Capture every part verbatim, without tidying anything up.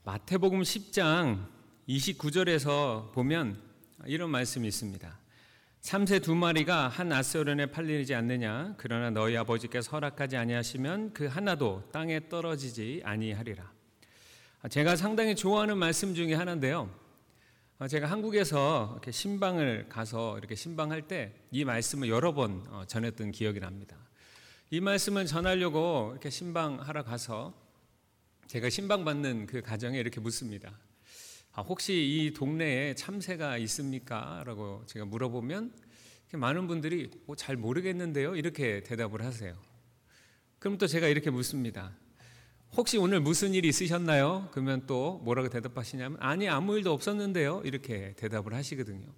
마태복음 십 장 이십구 절에서 보면 이런 말씀이 있습니다. 참새 두 마리가 한 앗소련에 팔리지 않느냐? 그러나 너희 아버지께서 허락하지 아니하시면 그 하나도 땅에 떨어지지 아니하리라. 제가 상당히 좋아하는 말씀 중에 하나인데요. 제가 한국에서 이렇게 신방을 가서 이렇게 신방할 때 이 말씀을 여러 번 전했던 기억이 납니다. 이 말씀을 전하려고 이렇게 신방하러 가서 제가 신방 받는 그 가정에 이렇게 묻습니다. 아, 혹시 이 동네에 참새가 있습니까? 라고 제가 물어보면 많은 분들이 어, 잘 모르겠는데요? 이렇게 대답을 하세요. 그럼 또 제가 이렇게 묻습니다. 혹시 오늘 무슨 일이 있으셨나요? 그러면 또 뭐라고 대답하시냐면 아니 아무 일도 없었는데요? 이렇게 대답을 하시거든요.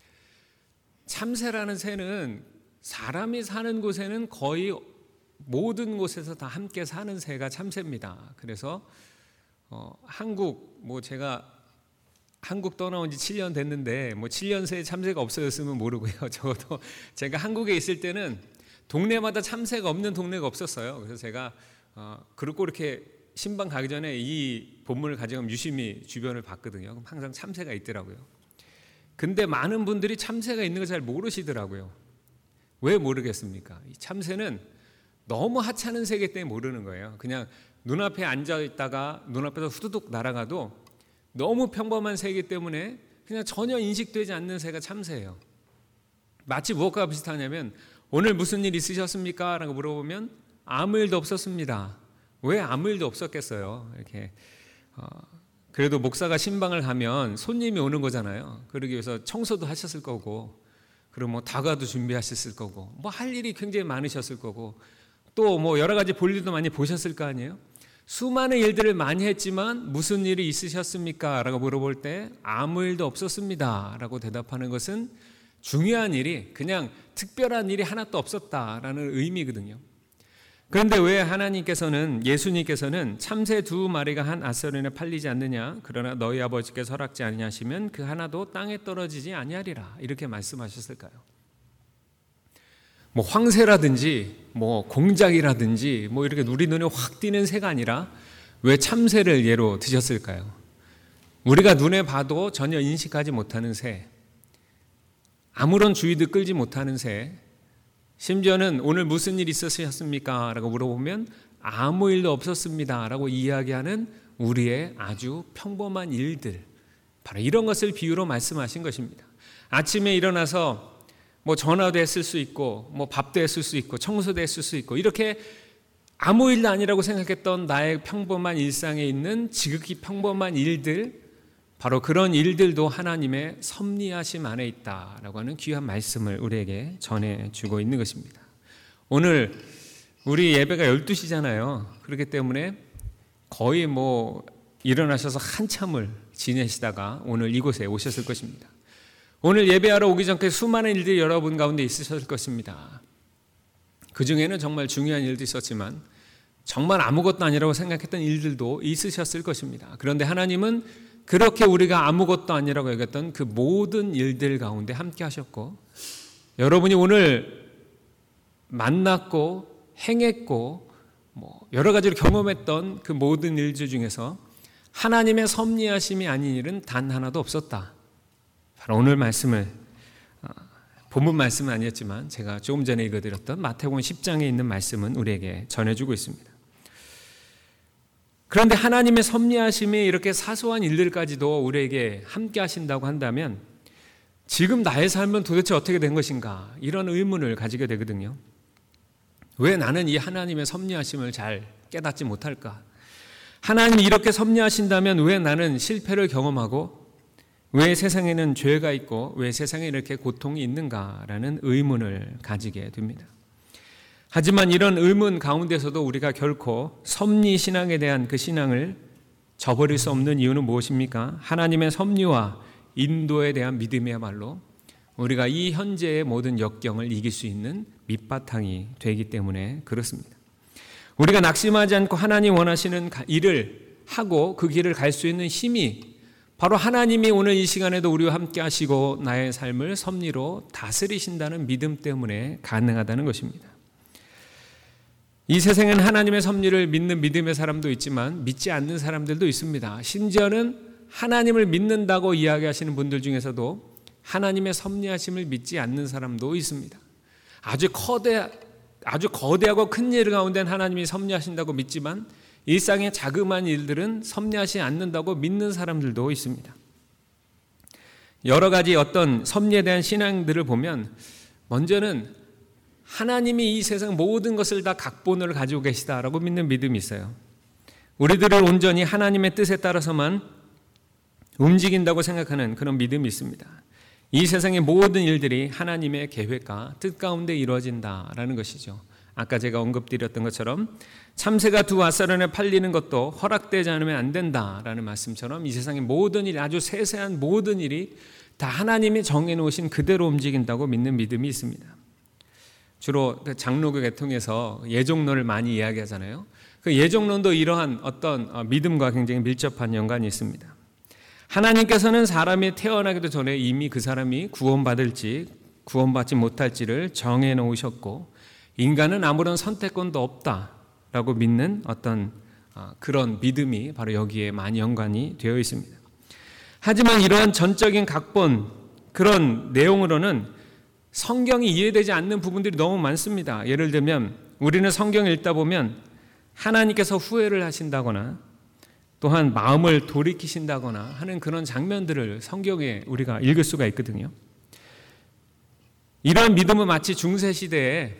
참새라는 새는 사람이 사는 곳에는 거의 모든 곳에서 다 함께 사는 새가 참새입니다. 그래서 어, 한국 뭐 제가 한국 떠나온 지 칠 년 됐는데 뭐 칠 년 새에 참새가 없어졌으면 모르고요. 적어도 제가 한국에 있을 때는 동네마다 참새가 없는 동네가 없었어요. 그래서 제가 어, 그렇고 이렇게 신방 가기 전에 이 본문을 가져가면 유심히 주변을 봤거든요. 그럼 항상 참새가 있더라고요. 근데 많은 분들이 참새가 있는 거 잘 모르시더라고요. 왜 모르겠습니까? 이 참새는 너무 하찮은 새이기 때문에 모르는 거예요. 그냥 눈앞에 앉아있다가 눈앞에서 후두둑 날아가도 너무 평범한 새이기 때문에 그냥 전혀 인식되지 않는 새가 참새예요. 마치 무엇과 비슷하냐면 오늘 무슨 일 있으셨습니까? 라고 물어보면 아무 일도 없었습니다. 왜 아무 일도 없었겠어요? 이렇게 어, 그래도 목사가 신방을 가면 손님이 오는 거잖아요. 그러기 위해서 청소도 하셨을 거고 그리고 뭐 다과도 준비하셨을 거고 뭐 할 일이 굉장히 많으셨을 거고 또 뭐 여러 가지 볼 일도 많이 보셨을 거 아니에요? 수많은 일들을 많이 했지만 무슨 일이 있으셨습니까? 라고 물어볼 때 아무 일도 없었습니다. 라고 대답하는 것은 중요한 일이 그냥 특별한 일이 하나도 없었다라는 의미거든요. 그런데 왜 하나님께서는 예수님께서는 참새 두 마리가 한 앗소련에 팔리지 않느냐? 그러나 너희 아버지께서 허락지 아니하시면 그 하나도 땅에 떨어지지 아니하리라. 이렇게 말씀하셨을까요? 뭐 황새라든지 뭐 공작이라든지 뭐 이렇게 우리 눈에 확 띄는 새가 아니라 왜 참새를 예로 드셨을까요? 우리가 눈에 봐도 전혀 인식하지 못하는 새, 아무런 주의도 끌지 못하는 새, 심지어는 오늘 무슨 일 있으셨습니까? 라고 물어보면 아무 일도 없었습니다 라고 이야기하는 우리의 아주 평범한 일들, 바로 이런 것을 비유로 말씀하신 것입니다. 아침에 일어나서 뭐 전화도 했을 수 있고 뭐 밥도 했을 수 있고 청소도 했을 수 있고 이렇게 아무 일도 아니라고 생각했던 나의 평범한 일상에 있는 지극히 평범한 일들, 바로 그런 일들도 하나님의 섭리하심 안에 있다라고 하는 귀한 말씀을 우리에게 전해주고 있는 것입니다. 오늘 우리 예배가 열두 시잖아요. 그렇기 때문에 거의 뭐 일어나셔서 한참을 지내시다가 오늘 이곳에 오셨을 것입니다. 오늘 예배하러 오기 전까지 수많은 일들이 여러분 가운데 있으셨을 것입니다. 그 중에는 정말 중요한 일도 있었지만 정말 아무것도 아니라고 생각했던 일들도 있으셨을 것입니다. 그런데 하나님은 그렇게 우리가 아무것도 아니라고 여겼던 그 모든 일들 가운데 함께 하셨고, 여러분이 오늘 만났고 행했고 뭐 여러 가지로 경험했던 그 모든 일들 중에서 하나님의 섭리하심이 아닌 일은 단 하나도 없었다. 바로 오늘 말씀을, 본문 말씀은 아니었지만 제가 조금 전에 읽어드렸던 마태복음 십 장에 있는 말씀은 우리에게 전해주고 있습니다. 그런데 하나님의 섭리하심이 이렇게 사소한 일들까지도 우리에게 함께 하신다고 한다면 지금 나의 삶은 도대체 어떻게 된 것인가? 이런 의문을 가지게 되거든요. 왜 나는 이 하나님의 섭리하심을 잘 깨닫지 못할까? 하나님이 이렇게 섭리하신다면 왜 나는 실패를 경험하고 왜 세상에는 죄가 있고 왜 세상에 이렇게 고통이 있는가라는 의문을 가지게 됩니다. 하지만 이런 의문 가운데서도 우리가 결코 섭리 신앙에 대한 그 신앙을 저버릴 수 없는 이유는 무엇입니까? 하나님의 섭리와 인도에 대한 믿음이야말로 우리가 이 현재의 모든 역경을 이길 수 있는 밑바탕이 되기 때문에 그렇습니다. 우리가 낙심하지 않고 하나님 원하시는 일을 하고 그 길을 갈 수 있는 힘이 바로 하나님이 오늘 이 시간에도 우리와 함께 하시고 나의 삶을 섭리로 다스리신다는 믿음 때문에 가능하다는 것입니다. 이 세상에는 하나님의 섭리를 믿는 믿음의 사람도 있지만 믿지 않는 사람들도 있습니다. 심지어는 하나님을 믿는다고 이야기하시는 분들 중에서도 하나님의 섭리하심을 믿지 않는 사람도 있습니다. 아주 거대, 아주 거대하고 큰 일 가운데는 하나님이 섭리하신다고 믿지만 일상의 자그마한 일들은 섭리하지 않는다고 믿는 사람들도 있습니다. 여러 가지 어떤 섭리에 대한 신앙들을 보면 먼저는 하나님이 이 세상 모든 것을 다 각본을 가지고 계시다라고 믿는 믿음이 있어요. 우리들을 온전히 하나님의 뜻에 따라서만 움직인다고 생각하는 그런 믿음이 있습니다. 이 세상의 모든 일들이 하나님의 계획과 뜻 가운데 이루어진다라는 것이죠. 아까 제가 언급드렸던 것처럼 참새가 두 아사론에 팔리는 것도 허락되지 않으면 안 된다라는 말씀처럼 이 세상의 모든 일, 아주 세세한 모든 일이 다 하나님이 정해놓으신 그대로 움직인다고 믿는 믿음이 있습니다. 주로 장로교 계통에서 예종론을 많이 이야기하잖아요. 그 예종론도 이러한 어떤 믿음과 굉장히 밀접한 연관이 있습니다. 하나님께서는 사람이 태어나기도 전에 이미 그 사람이 구원받을지 구원받지 못할지를 정해 놓으셨고 인간은 아무런 선택권도 없다라고 믿는 어떤 그런 믿음이 바로 여기에 많이 연관이 되어 있습니다. 하지만 이러한 전적인 각본, 그런 내용으로는 성경이 이해되지 않는 부분들이 너무 많습니다. 예를 들면 우리는 성경을 읽다 보면 하나님께서 후회를 하신다거나 또한 마음을 돌이키신다거나 하는 그런 장면들을 성경에 우리가 읽을 수가 있거든요. 이런 믿음은 마치 중세시대에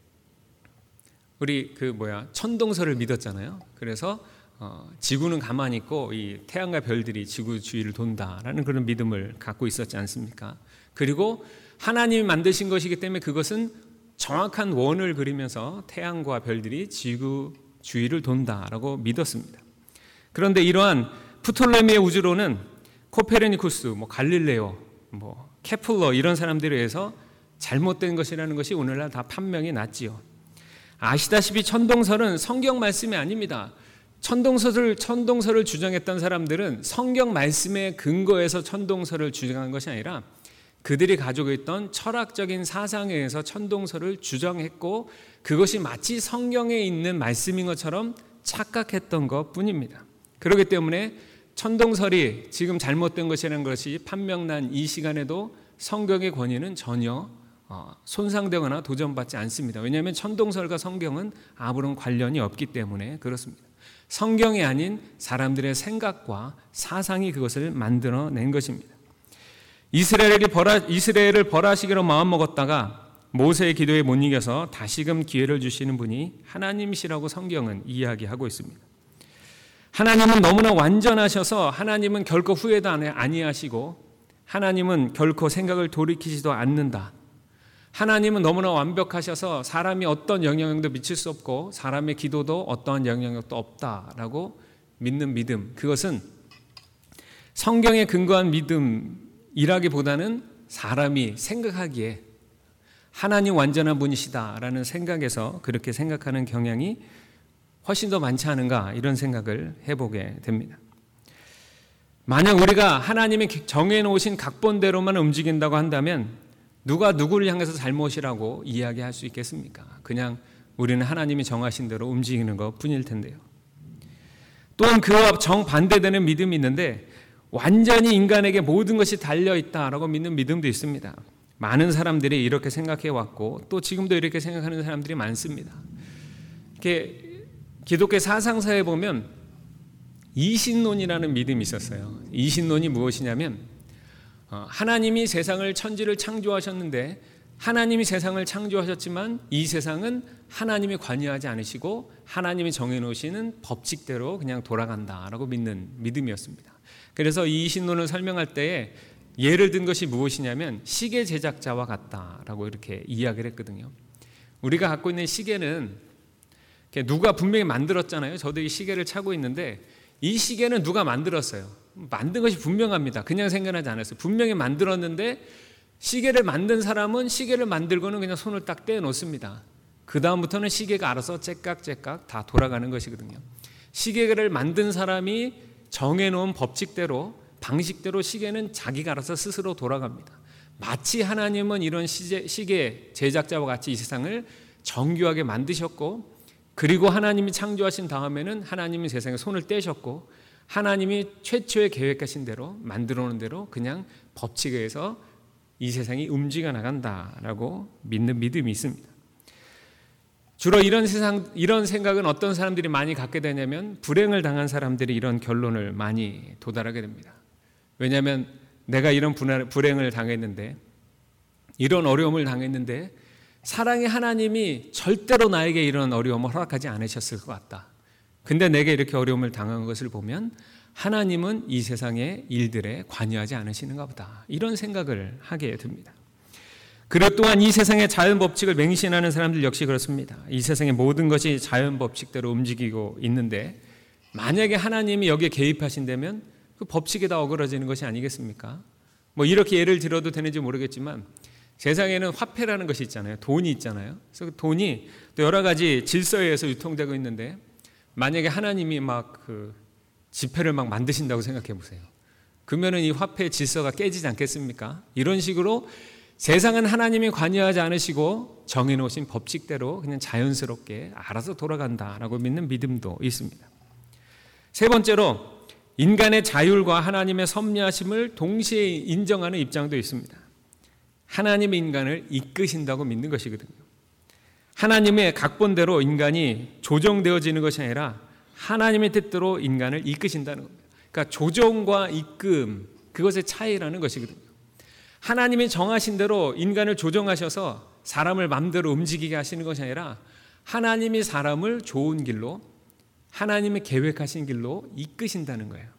우리 그 뭐야 천동설을 믿었잖아요. 그래서 어, 지구는 가만히 있고 이 태양과 별들이 지구 주위를 돈다라는 그런 믿음을 갖고 있었지 않습니까? 그리고 하나님이 만드신 것이기 때문에 그것은 정확한 원을 그리면서 태양과 별들이 지구 주위를 돈다라고 믿었습니다. 그런데 이러한 프톨레미의 우주론은 코페르니쿠스, 뭐 갈릴레오, 뭐 케플러 이런 사람들에 의해서 잘못된 것이라는 것이 오늘날 다 판명이 났지요. 아시다시피 천동설은 성경 말씀이 아닙니다. 천동설을, 천동설을 주장했던 사람들은 성경 말씀에 근거해서 천동설을 주장한 것이 아니라 그들이 가지고 있던 철학적인 사상에 의해서 천동설을 주장했고 그것이 마치 성경에 있는 말씀인 것처럼 착각했던 것 뿐입니다. 그렇기 때문에 천동설이 지금 잘못된 것이라는 것이 판명난 이 시간에도 성경의 권위는 전혀 손상되거나 도전받지 않습니다. 왜냐하면 천동설과 성경은 아무런 관련이 없기 때문에 그렇습니다. 성경이 아닌 사람들의 생각과 사상이 그것을 만들어낸 것입니다. 이스라엘이 벌하, 이스라엘을 벌하시기로 마음먹었다가 모세의 기도에 못 이겨서 다시금 기회를 주시는 분이 하나님이시라고 성경은 이야기하고 있습니다. 하나님은 너무나 완전하셔서 하나님은 결코 후회도 아니하시고 하나님은 결코 생각을 돌이키지도 않는다. 하나님은 너무나 완벽하셔서 사람이 어떤 영향력도 미칠 수 없고 사람의 기도도 어떠한 영향력도 없다라고 믿는 믿음, 그것은 성경에 근거한 믿음이라기보다는 사람이 생각하기에 하나님 완전한 분이시다라는 생각에서 그렇게 생각하는 경향이 훨씬 더 많지 않은가 이런 생각을 해보게 됩니다. 만약 우리가 하나님이 정해놓으신 각본대로만 움직인다고 한다면 누가 누구를 향해서 잘못이라고 이야기할 수 있겠습니까? 그냥 우리는 하나님이 정하신 대로 움직이는 것 뿐일 텐데요. 또한 그와 정반대되는 믿음이 있는데 완전히 인간에게 모든 것이 달려있다라고 믿는 믿음도 있습니다. 많은 사람들이 이렇게 생각해 왔고 또 지금도 이렇게 생각하는 사람들이 많습니다. 이렇게 기독교 사상사에 보면 이신론이라는 믿음이 있었어요. 이신론이 무엇이냐면 하나님이 세상을 천지를 창조하셨는데 하나님이 세상을 창조하셨지만 이 세상은 하나님이 관여하지 않으시고 하나님이 정해놓으시는 법칙대로 그냥 돌아간다라고 믿는 믿음이었습니다. 그래서 이 이신론을 설명할 때에 예를 든 것이 무엇이냐면 시계 제작자와 같다라고 이렇게 이야기를 했거든요. 우리가 갖고 있는 시계는 누가 분명히 만들었잖아요. 저도 이 시계를 차고 있는데 이 시계는 누가 만들었어요. 만든 것이 분명합니다. 그냥 생각하지 않았어요. 분명히 만들었는데 시계를 만든 사람은 시계를 만들고는 그냥 손을 딱 떼놓습니다. 그 다음부터는 시계가 알아서 째깍째깍 다 돌아가는 것이거든요. 시계를 만든 사람이 정해놓은 법칙대로 방식대로 시계는 자기가 알아서 스스로 돌아갑니다. 마치 하나님은 이런 시계 제작자와 같이 이 세상을 정교하게 만드셨고 그리고 하나님이 창조하신 다음에는 하나님이 세상에 손을 떼셨고 하나님이 최초에 계획하신 대로 만들어 놓은 대로 그냥 법칙에 의해서 이 세상이 움직여 나간다라고 믿는 믿음이 있습니다. 주로 이런 세상, 이런 생각은 어떤 사람들이 많이 갖게 되냐면 불행을 당한 사람들이 이런 결론을 많이 도달하게 됩니다. 왜냐하면 내가 이런 불행을 당했는데, 이런 어려움을 당했는데 사랑의 하나님이 절대로 나에게 이런 어려움을 허락하지 않으셨을 것 같다. 근데 내게 이렇게 어려움을 당한 것을 보면 하나님은 이 세상의 일들에 관여하지 않으시는가 보다. 이런 생각을 하게 됩니다. 그리고 또한 이 세상의 자연 법칙을 맹신하는 사람들 역시 그렇습니다. 이 세상의 모든 것이 자연 법칙대로 움직이고 있는데 만약에 하나님이 여기에 개입하신다면 그 법칙에 다 어그러지는 것이 아니겠습니까? 뭐 이렇게 예를 들어도 되는지 모르겠지만 세상에는 화폐라는 것이 있잖아요. 돈이 있잖아요. 그래서 돈이 또 여러 가지 질서에 의해서 유통되고 있는데 만약에 하나님이 막 그 지폐를 막 만드신다고 생각해 보세요. 그러면은 이 화폐의 질서가 깨지지 않겠습니까? 이런 식으로 세상은 하나님이 관여하지 않으시고 정해놓으신 법칙대로 그냥 자연스럽게 알아서 돌아간다라고 믿는 믿음도 있습니다. 세 번째로 인간의 자율과 하나님의 섭리하심을 동시에 인정하는 입장도 있습니다. 하나님의 인간을 이끄신다고 믿는 것이거든요. 하나님의 각본대로 인간이 조정되어지는 것이 아니라 하나님의 뜻대로 인간을 이끄신다는 겁니다. 그러니까 조정과 이끌음, 그것의 차이라는 것이거든요. 하나님이 정하신 대로 인간을 조정하셔서 사람을 마음대로 움직이게 하시는 것이 아니라 하나님이 사람을 좋은 길로, 하나님이 계획하신 길로 이끄신다는 거예요.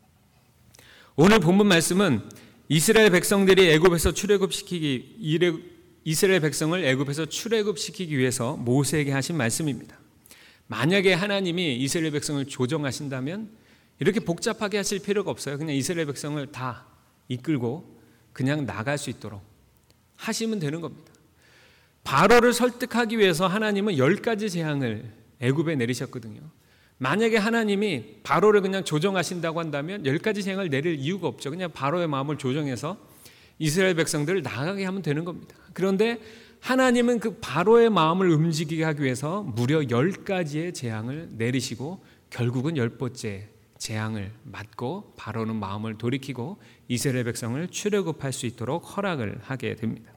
오늘 본문 말씀은 이스라엘 백성들이 애굽에서 출애굽시키기 이스라엘 백성을 애굽에서 출애굽시키기 위해서 모세에게 하신 말씀입니다. 만약에 하나님이 이스라엘 백성을 조정하신다면 이렇게 복잡하게 하실 필요가 없어요. 그냥 이스라엘 백성을 다 이끌고 그냥 나갈 수 있도록 하시면 되는 겁니다. 바로를 설득하기 위해서 하나님은 열 가지 재앙을 애굽에 내리셨거든요. 만약에 하나님이 바로를 그냥 조정하신다고 한다면 열 가지 재앙을 내릴 이유가 없죠. 그냥 바로의 마음을 조정해서 이스라엘 백성들을 나가게 하면 되는 겁니다. 그런데 하나님은 그 바로의 마음을 움직이게 하기 위해서 무려 열 가지의 재앙을 내리시고 결국은 열 번째 재앙을 맞고 바로는 마음을 돌이키고 이스라엘 백성을 출애굽할 수 있도록 허락을 하게 됩니다.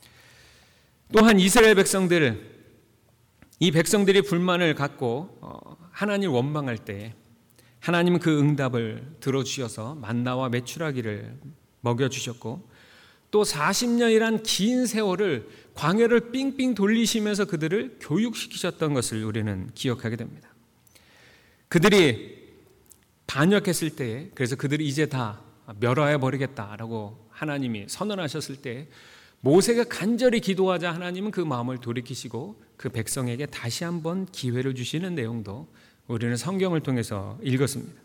또한 이스라엘 백성들, 이 백성들이 불만을 갖고 하나님을 원망할 때 하나님은 그 응답을 들어주셔서 만나와 메추라기를 먹여주셨고 또 사십 년이란 긴 세월을 광야를 삥삥 돌리시면서 그들을 교육시키셨던 것을 우리는 기억하게 됩니다. 그들이 반역했을 때에, 그래서 그들이 이제 다 멸하여 버리겠다라고 하나님이 선언하셨을 때 모세가 간절히 기도하자 하나님은 그 마음을 돌이키시고 그 백성에게 다시 한번 기회를 주시는 내용도 우리는 성경을 통해서 읽었습니다.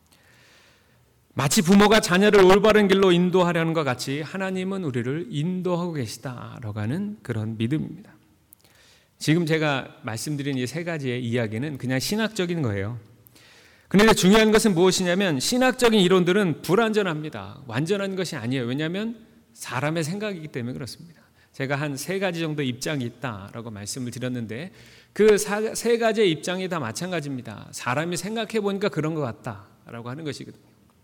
마치 부모가 자녀를 올바른 길로 인도하려는 것 같이 하나님은 우리를 인도하고 계시다라고 하는 그런 믿음입니다. 지금 제가 말씀드린 이 세 가지의 이야기는 그냥 신학적인 거예요. 그런데 중요한 것은 무엇이냐면 신학적인 이론들은 불완전합니다. 완전한 것이 아니에요. 왜냐하면 사람의 생각이기 때문에 그렇습니다. 제가 한 세 가지 정도 입장이 있다라고 말씀을 드렸는데 그 세 가지의 입장이 다 마찬가지입니다. 사람이 생각해 보니까 그런 것 같다라고 하는 것이거든요.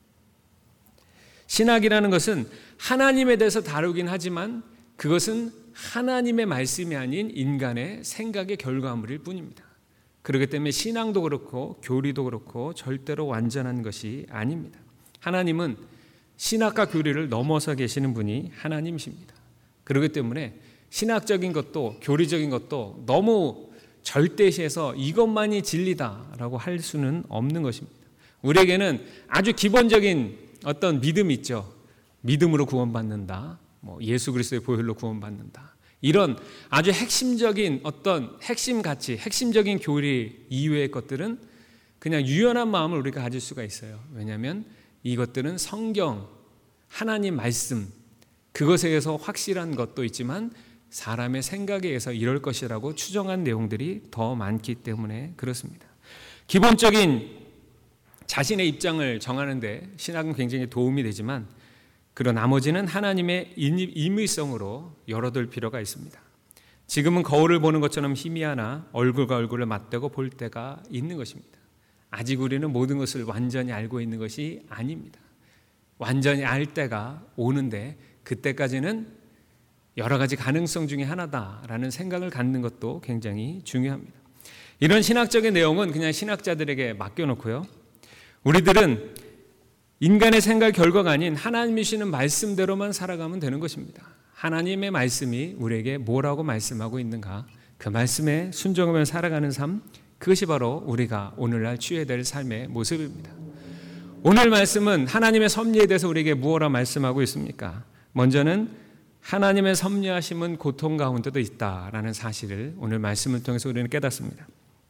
신학이라는 것은 하나님에 대해서 다루긴 하지만 그것은 하나님의 말씀이 아닌 인간의 생각의 결과물일 뿐입니다. 그렇기 때문에 신앙도 그렇고 교리도 그렇고 절대로 완전한 것이 아닙니다. 하나님은 신학과 교리를 넘어서 계시는 분이 하나님이십니다. 그렇기 때문에 신학적인 것도 교리적인 것도 너무 절대시해서 이것만이 진리다라고 할 수는 없는 것입니다. 우리에게는 아주 기본적인 어떤 믿음이 있죠. 믿음으로 구원받는다. 뭐 예수 그리스도의 보혈로 구원받는다. 이런 아주 핵심적인 어떤 핵심 가치, 핵심적인 교리 이외의 것들은 그냥 유연한 마음을 우리가 가질 수가 있어요. 왜냐하면 이것들은 성경, 하나님 말씀, 그것에 의해서 확실한 것도 있지만 사람의 생각에 의해서 이럴 것이라고 추정한 내용들이 더 많기 때문에 그렇습니다. 기본적인 자신의 입장을 정하는데 신학은 굉장히 도움이 되지만 그런 나머지는 하나님의 임의성으로 열어둘 필요가 있습니다. 지금은 거울을 보는 것처럼 희미하나 얼굴과 얼굴을 맞대고 볼 때가 있는 것입니다. 아직 우리는 모든 것을 완전히 알고 있는 것이 아닙니다. 완전히 알 때가 오는데 그때까지는 여러 가지 가능성 중에 하나다라는 생각을 갖는 것도 굉장히 중요합니다. 이런 신학적인 내용은 그냥 신학자들에게 맡겨놓고요. 우리들은 인간의 생각 결과가 아닌 하나님이 주시는 말씀대로만 살아가면 되는 것입니다. 하나님의 말씀이 우리에게 뭐라고 말씀하고 있는가, 그 말씀에 순종하며 살아가는 삶, 그것이 바로 우리가 오늘날 취해야 될 삶의 모습입니다. 오늘 말씀은 하나님의 섭리에 대해서 우리에게 무엇라 말씀하고 있습니까? 먼저는 하나님의 섭리하심은 고통 가운데도 있다라는 사실을 오늘 말씀을 통해서 우리는 깨닫습니다.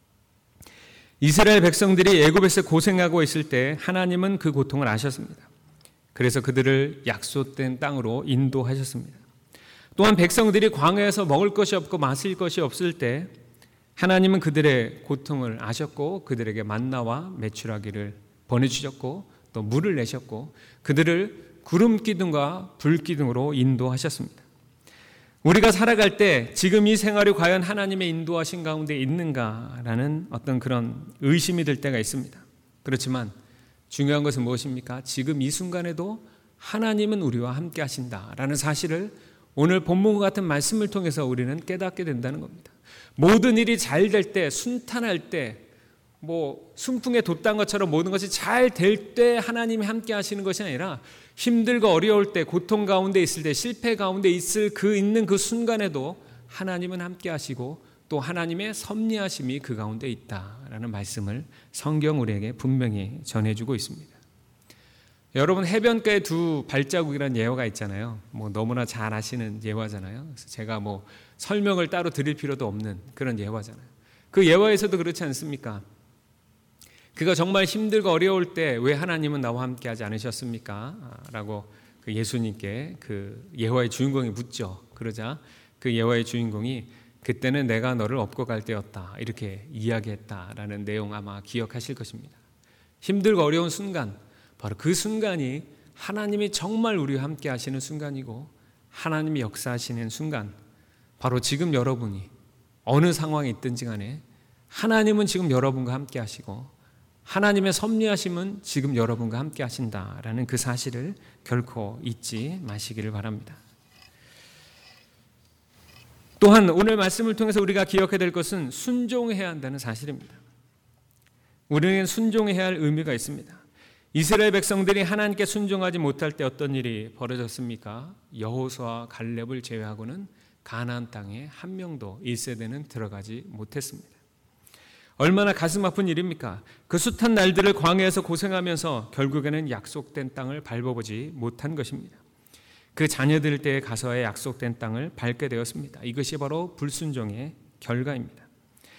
이스라엘 백성들이 애굽에서 고생하고 있을 때 하나님은 그 고통을 아셨습니다. 그래서 그들을 약속된 땅으로 인도하셨습니다. 또한 백성들이 광야에서 먹을 것이 없고 마실 것이 없을 때 하나님은 그들의 고통을 아셨고 그들에게 만나와 메추라기를 보내주셨고 또 물을 내셨고 그들을 구름 기둥과 불 기둥으로 인도하셨습니다. 우리가 살아갈 때 지금 이 생활이 과연 하나님의 인도하신 가운데 있는가라는 어떤 그런 의심이 들 때가 있습니다. 그렇지만 중요한 것은 무엇입니까? 지금 이 순간에도 하나님은 우리와 함께 하신다라는 사실을 오늘 본문과 같은 말씀을 통해서 우리는 깨닫게 된다는 겁니다. 모든 일이 잘 될 때, 순탄할 때, 뭐 순풍에 돋단 것처럼 모든 것이 잘 될 때 하나님이 함께 하시는 것이 아니라 힘들고 어려울 때, 고통 가운데 있을 때, 실패 가운데 있을 그 있는 그 순간에도 하나님은 함께 하시고 또 하나님의 섭리하심이 그 가운데 있다라는 말씀을 성경 우리에게 분명히 전해주고 있습니다. 여러분, 해변가에 두 발자국이라는 예화가 있잖아요. 뭐 너무나 잘 아시는 예화잖아요. 그래서 제가 뭐 설명을 따로 드릴 필요도 없는 그런 예화잖아요. 그 예화에서도 그렇지 않습니까? 그가 정말 힘들고 어려울 때 왜 하나님은 나와 함께 하지 않으셨습니까? 라고 그 예수님께 그 예화의 주인공이 묻죠. 그러자 그 예화의 주인공이 그때는 내가 너를 업고 갈 때였다 이렇게 이야기했다라는 내용 아마 기억하실 것입니다. 힘들고 어려운 순간, 바로 그 순간이 하나님이 정말 우리와 함께 하시는 순간이고 하나님이 역사하시는 순간, 바로 지금 여러분이 어느 상황에 있든지 간에 하나님은 지금 여러분과 함께 하시고 하나님의 섭리하심은 지금 여러분과 함께 하신다라는 그 사실을 결코 잊지 마시기를 바랍니다. 또한 오늘 말씀을 통해서 우리가 기억해야 될 것은 순종해야 한다는 사실입니다. 우리는 순종해야 할 의미가 있습니다. 이스라엘 백성들이 하나님께 순종하지 못할 때 어떤 일이 벌어졌습니까? 여호수아와 갈렙을 제외하고는 가나안 땅에 한 명도 일 세대는 들어가지 못했습니다. 얼마나 가슴 아픈 일입니까? 그 숱한 날들을 광야에서 고생하면서 결국에는 약속된 땅을 밟아보지 못한 것입니다. 그 자녀들 때에 가서야 약속된 땅을 밟게 되었습니다. 이것이 바로 불순종의 결과입니다.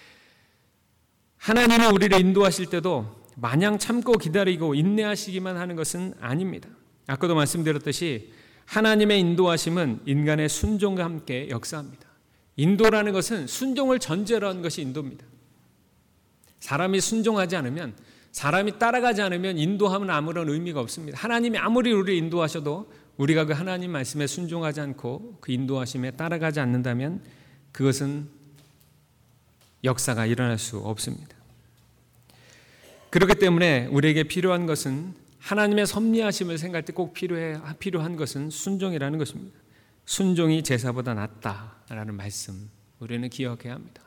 하나님은 우리를 인도하실 때도 마냥 참고 기다리고 인내하시기만 하는 것은 아닙니다. 아까도 말씀드렸듯이 하나님의 인도하심은 인간의 순종과 함께 역사합니다. 인도라는 것은 순종을 전제로 하는 것이 인도입니다. 사람이 순종하지 않으면, 사람이 따라가지 않으면 인도하면 아무런 의미가 없습니다. 하나님이 아무리 우리를 인도하셔도 우리가 그 하나님 말씀에 순종하지 않고 그 인도하심에 따라가지 않는다면 그것은 역사가 일어날 수 없습니다. 그렇기 때문에 우리에게 필요한 것은, 하나님의 섭리하심을 생각할 때 꼭 필요해, 필요한 것은 순종이라는 것입니다. 순종이 제사보다 낫다라는 말씀 우리는 기억해야 합니다.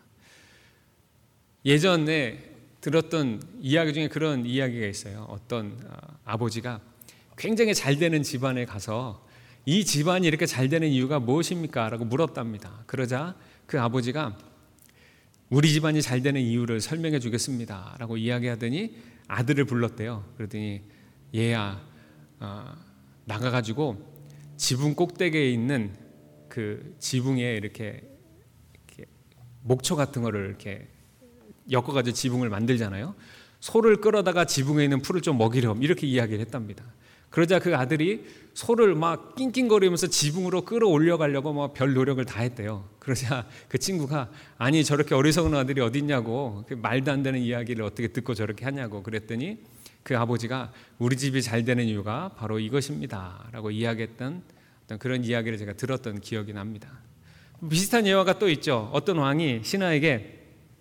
예전에 들었던 이야기 중에 그런 이야기가 있어요. 어떤 아버지가 굉장히 잘 되는 집안에 가서 이 집안이 이렇게 잘 되는 이유가 무엇입니까? 라고 물었답니다. 그러자 그 아버지가 우리 집안이 잘 되는 이유를 설명해 주겠습니다 라고 이야기하더니 아들을 불렀대요. 그러더니 얘야, 어, 나가가지고 지붕 꼭대기에 있는 그 지붕에 이렇게, 이렇게 목초 같은 거를 이렇게 엮어가지고 지붕을 만들잖아요. 소를 끌어다가 지붕에 있는 풀을 좀 먹이렴 이렇게 이야기를 했답니다. 그러자 그 아들이 소를 막 낑낑거리면서 지붕으로 끌어올려 가려고 뭐 별 노력을 다 했대요. 그러자 그 친구가 아니 저렇게 어리석은 아들이 어디 있냐고, 말도 안 되는 이야기를 어떻게 듣고 저렇게 하냐고 그랬더니 그 아버지가 우리 집이 잘 되는 이유가 바로 이것입니다 라고 이야기했던 어떤 그런 이야기를 제가 들었던 기억이 납니다. 비슷한 예화가 또 있죠. 어떤 왕이 신하에게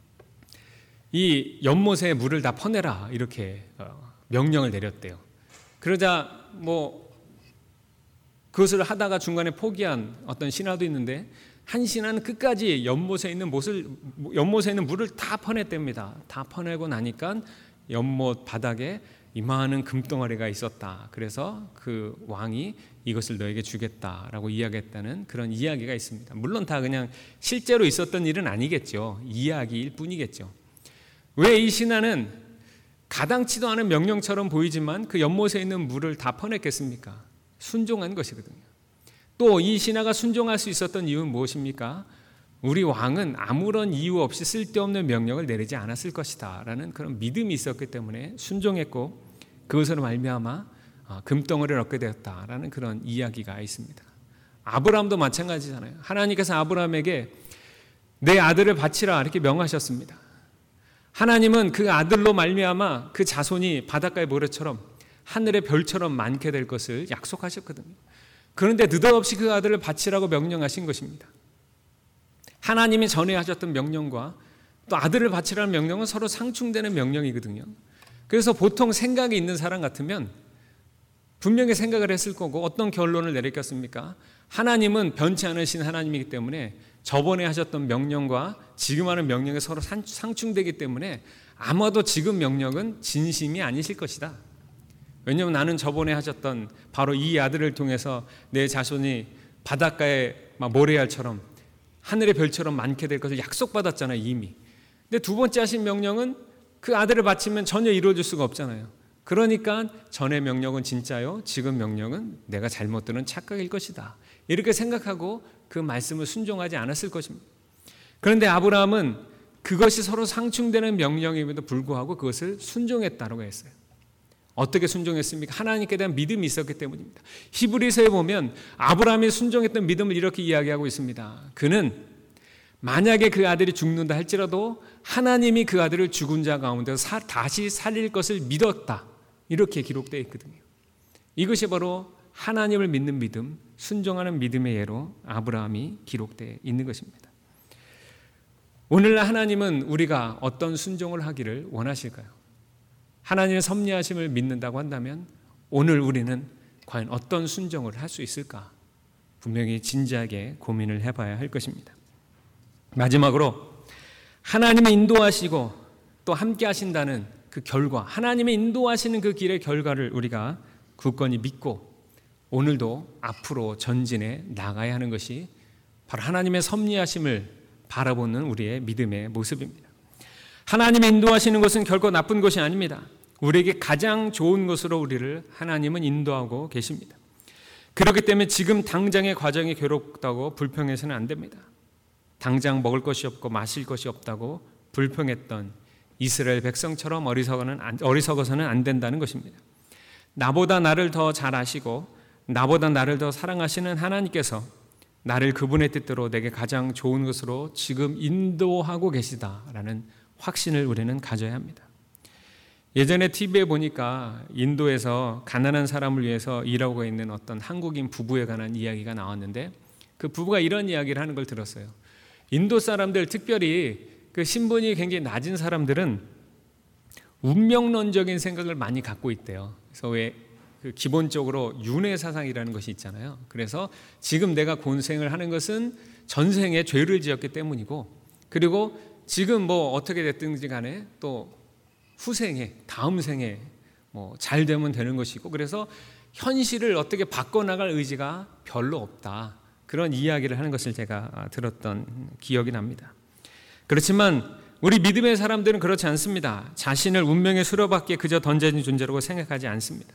이 연못에 물을 다 퍼내라 이렇게 명령을 내렸대요. 그러자 뭐 그것을 하다가 중간에 포기한 어떤 신하도 있는데, 한 신하는 끝까지 연못에 있는 못을, 연못에 있는 물을 다 퍼냈답니다. 다 퍼내고 나니까 연못 바닥에 이만한 금덩어리가 있었다. 그래서 그 왕이 이것을 너에게 주겠다라고 이야기했다는 그런 이야기가 있습니다. 물론 다 그냥 실제로 있었던 일은 아니겠죠. 이야기일 뿐이겠죠. 왜 이 신하는 가당치도 않은 명령처럼 보이지만 그 연못에 있는 물을 다 퍼냈겠습니까? 순종한 것이거든요. 또 이 신하가 순종할 수 있었던 이유는 무엇입니까? 우리 왕은 아무런 이유 없이 쓸데없는 명령을 내리지 않았을 것이다 라는 그런 믿음이 있었기 때문에 순종했고, 그것으로 말미암아 금덩어리를 얻게 되었다라는 그런 이야기가 있습니다. 아브라함도 마찬가지잖아요. 하나님께서 아브라함에게 내 아들을 바치라 이렇게 명하셨습니다. 하나님은 그 아들로 말미암아 그 자손이 바닷가의 모래처럼 하늘의 별처럼 많게 될 것을 약속하셨거든요. 그런데 느닷없이 그 아들을 바치라고 명령하신 것입니다. 하나님이 전에 하셨던 명령과 또 아들을 바치라는 명령은 서로 상충되는 명령이거든요. 그래서 보통 생각이 있는 사람 같으면 분명히 생각을 했을 거고 어떤 결론을 내렸겠습니까? 하나님은 변치 않으신 하나님이기 때문에 저번에 하셨던 명령과 지금 하는 명령이 서로 상충되기 때문에 아마도 지금 명령은 진심이 아니실 것이다. 왜냐하면 나는 저번에 하셨던 바로 이 아들을 통해서 내 자손이 바닷가의 모래알처럼 하늘의 별처럼 많게 될 것을 약속받았잖아요, 이미. 근데 두 번째 하신 명령은 그 아들을 바치면 전혀 이루어질 수가 없잖아요. 그러니까 전의 명령은 진짜요, 지금 명령은 내가 잘못 들은 착각일 것이다. 이렇게 생각하고 그 말씀을 순종하지 않았을 것입니다. 그런데 아브라함은 그것이 서로 상충되는 명령임에도 불구하고 그것을 순종했다고 했어요. 어떻게 순종했습니까? 하나님께 대한 믿음이 있었기 때문입니다. 히브리서에 보면 아브라함이 순종했던 믿음을 이렇게 이야기하고 있습니다. 그는 만약에 그 아들이 죽는다 할지라도 하나님이 그 아들을 죽은 자 가운데서 다시 살릴 것을 믿었다. 이렇게 기록되어 있거든요. 이것이 바로 하나님을 믿는 믿음, 순종하는 믿음의 예로 아브라함이 기록되어 있는 것입니다. 오늘날 하나님은 우리가 어떤 순종을 하기를 원하실까요? 하나님의 섭리하심을 믿는다고 한다면 오늘 우리는 과연 어떤 순종을 할 수 있을까? 분명히 진지하게 고민을 해봐야 할 것입니다. 마지막으로 하나님이 인도하시고 또 함께 하신다는 그 결과, 하나님의 인도하시는 그 길의 결과를 우리가 굳건히 믿고 오늘도 앞으로 전진해 나가야 하는 것이 바로 하나님의 섭리하심을 바라보는 우리의 믿음의 모습입니다. 하나님이 인도하시는 것은 결코 나쁜 것이 아닙니다. 우리에게 가장 좋은 것으로 우리를 하나님은 인도하고 계십니다. 그렇기 때문에 지금 당장의 과정이 괴롭다고 불평해서는 안 됩니다. 당장 먹을 것이 없고 마실 것이 없다고 불평했던 이스라엘 백성처럼 어리석어서는 안 된다는 것입니다. 나보다 나를 더 잘 아시고 나보다 나를 더 사랑하시는 하나님께서 나를 그분의 뜻대로 내게 가장 좋은 것으로 지금 인도하고 계시다라는 확신을 우리는 가져야 합니다. 예전에 티비에 보니까 인도에서 가난한 사람을 위해서 일하고 있는 어떤 한국인 부부에 관한 이야기가 나왔는데, 그 부부가 이런 이야기를 하는 걸 들었어요. 인도 사람들, 특별히 그 신분이 굉장히 낮은 사람들은 운명론적인 생각을 많이 갖고 있대요. 그래서 왜 그 기본적으로 윤회 사상이라는 것이 있잖아요. 그래서 지금 내가 고생을 하는 것은 전생에 죄를 지었기 때문이고, 그리고 지금 뭐 어떻게 됐든지 간에 또 후생에, 다음 생에 뭐 잘 되면 되는 것이고, 그래서 현실을 어떻게 바꿔나갈 의지가 별로 없다. 그런 이야기를 하는 것을 제가 들었던 기억이 납니다. 그렇지만 우리 믿음의 사람들은 그렇지 않습니다. 자신을 운명의 수레바퀴에 그저 던져진 존재라고 생각하지 않습니다.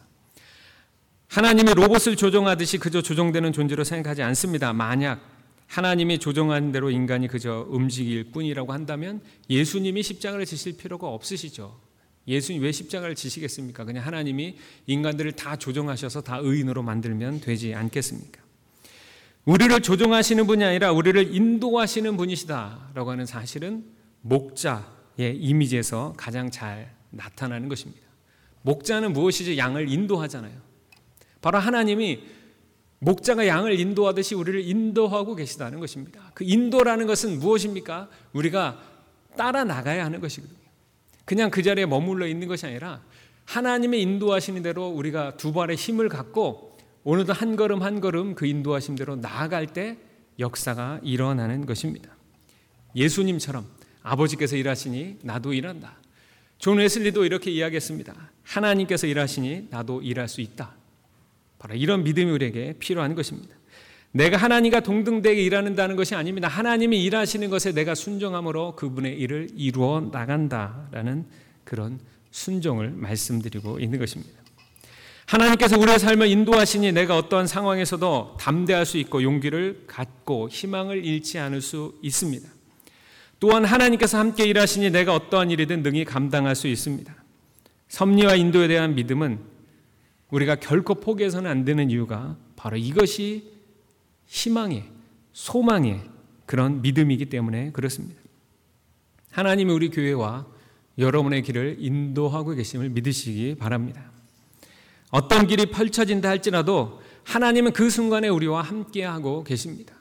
하나님이 로봇을 조종하듯이 그저 조종되는 존재로 생각하지 않습니다. 만약 하나님이 조종하는 대로 인간이 그저 움직일 뿐이라고 한다면 예수님이 십자가를 지실 필요가 없으시죠. 예수님 왜 십자가를 지시겠습니까? 그냥 하나님이 인간들을 다 조종하셔서 다 의인으로 만들면 되지 않겠습니까? 우리를 조종하시는 분이 아니라 우리를 인도하시는 분이시다라고 하는 사실은 목자의 이미지에서 가장 잘 나타나는 것입니다. 목자는 무엇이죠? 양을 인도하잖아요. 바로 하나님이 목자가 양을 인도하듯이 우리를 인도하고 계시다는 것입니다. 그 인도라는 것은 무엇입니까? 우리가 따라 나가야 하는 것이거든요. 그냥 그 자리에 머물러 있는 것이 아니라 하나님의 인도하시는 대로 우리가 두 발의 힘을 갖고 오늘도 한 걸음 한 걸음 그 인도하신 대로 나아갈 때 역사가 일어나는 것입니다. 예수님처럼 아버지께서 일하시니 나도 일한다. 존 웨슬리도 이렇게 이야기했습니다. 하나님께서 일하시니 나도 일할 수 있다. 바로 이런 믿음이 우리에게 필요한 것입니다. 내가 하나님과 동등되게 일하는다는 것이 아닙니다. 하나님이 일하시는 것에 내가 순종함으로 그분의 일을 이루어 나간다라는 그런 순종을 말씀드리고 있는 것입니다. 하나님께서 우리의 삶을 인도하시니 내가 어떠한 상황에서도 담대할 수 있고 용기를 갖고 희망을 잃지 않을 수 있습니다. 또한 하나님께서 함께 일하시니 내가 어떠한 일이든 능히 감당할 수 있습니다. 섭리와 인도에 대한 믿음은 우리가 결코 포기해서는 안 되는 이유가 바로 이것이 희망의, 소망의 그런 믿음이기 때문에 그렇습니다. 하나님이 우리 교회와 여러분의 길을 인도하고 계심을 믿으시기 바랍니다. 어떤 길이 펼쳐진다 할지라도 하나님은 그 순간에 우리와 함께하고 계십니다.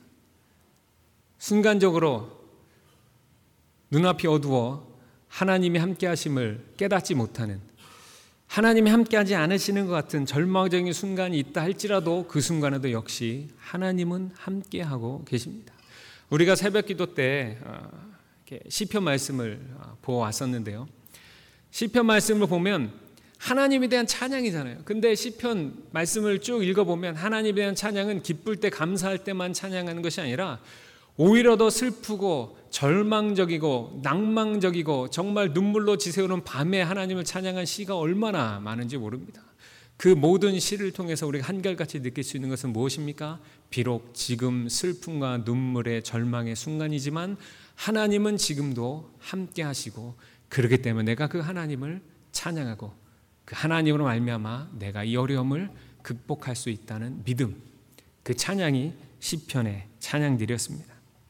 순간적으로 눈앞이 어두워 하나님이 함께하심을 깨닫지 못하는, 하나님이 함께하지 않으시는 것 같은 절망적인 순간이 있다 할지라도 그 순간에도 역시 하나님은 함께하고 계십니다. 우리가 새벽기도 때 시편 말씀을 보았었는데요. 시편 말씀을 보면 하나님에 대한 찬양이잖아요. 근데 시편 말씀을 쭉 읽어보면 하나님에 대한 찬양은 기쁠 때 감사할 때만 찬양하는 것이 아니라 오히려 더 슬프고 절망적이고 낭망적이고 정말 눈물로 지새우는 밤에 하나님을 찬양한 시가 얼마나 많은지 모릅니다. 그 모든 시를 통해서 우리가 한결같이 느낄 수 있는 것은 무엇입니까? 비록 지금 슬픔과 눈물의 절망의 순간이지만 하나님은 지금도 함께 하시고, 그렇기 때문에 내가 그 하나님을 찬양하고 그 하나님으로 말미암아 내가 이 어려움을 극복할 수 있다는 믿음, 그 찬양이 시편의 찬양들이었습니다.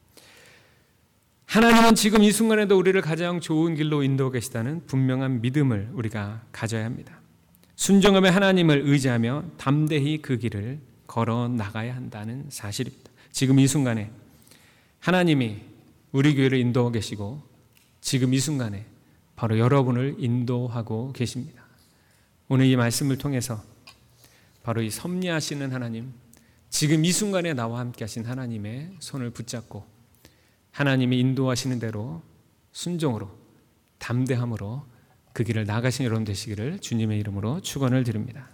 하나님은 지금 이 순간에도 우리를 가장 좋은 길로 인도하고 계시다는 분명한 믿음을 우리가 가져야 합니다. 순종함에 하나님을 의지하며 담대히 그 길을 걸어 나가야 한다는 사실입니다. 지금 이 순간에 하나님이 우리 교회를 인도하고 계시고 지금 이 순간에 바로 여러분을 인도하고 계십니다. 오늘 이 말씀을 통해서 바로 이 섭리하시는 하나님, 지금 이 순간에 나와 함께 하신 하나님의 손을 붙잡고 하나님이 인도하시는 대로 순종으로 담대함으로 그 길을 나가신 여러분 되시기를 주님의 이름으로 축원을 드립니다.